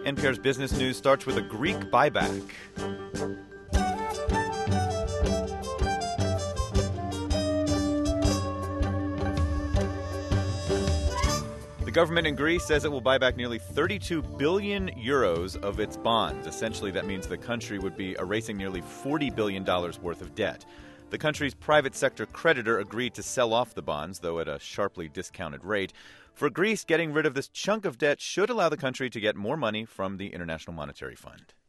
NPR's business news starts with a Greek buyback. The government in Greece says it will buy back nearly 32 billion euros of its bonds. Essentially, that means the country would be erasing nearly $40 billion worth of debt. The country's private sector creditor agreed to sell off the bonds, though at a sharply discounted rate. For Greece, getting rid of this chunk of debt should allow the country to get more money from the International Monetary Fund.